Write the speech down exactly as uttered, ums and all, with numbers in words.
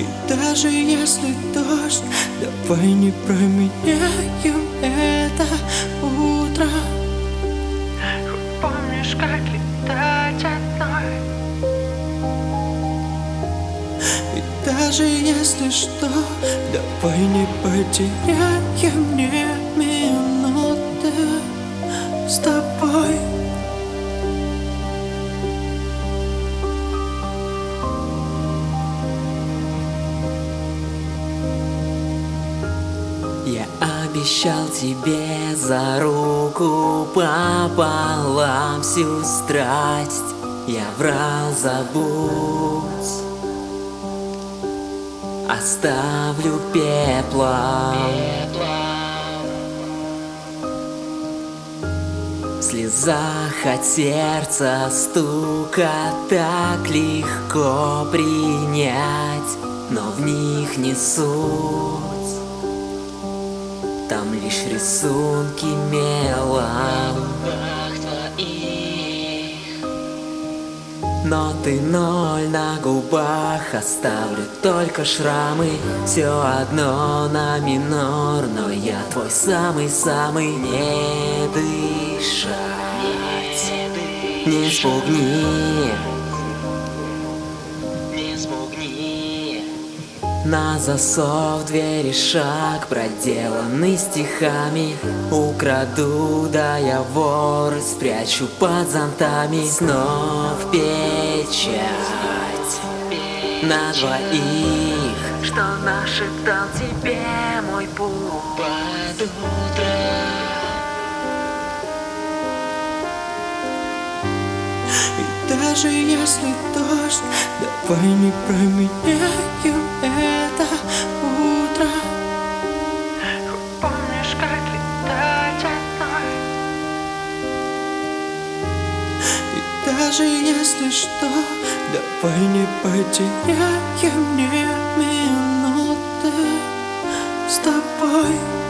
И даже если дождь, давай не променяем это утро. Хоть помнишь, как летать одной. И даже если что, давай не потеряем ни минуты с тобой. Я обещал тебе за руку пополам всю страсть. Я врал, забудь, оставлю пеплом. В слезах от сердца стука так легко принять, но в них не суть. Там лишь рисунки мелом. Но ты ноль на губах, оставлю только шрамы. Все одно на минор, но я твой самый-самый. Не дышать, не спугни, не спугни. На засов двери шаг, проделанный стихами. Украду, да я вор, спрячу под зонтами. Снов печать на двоих, что нашептал тебе мой путь под утро. И даже если дождь, давай не променяем это утро. Хоть помнишь, как летать одной. И даже если что, давай не потеряем ни минуты с тобой.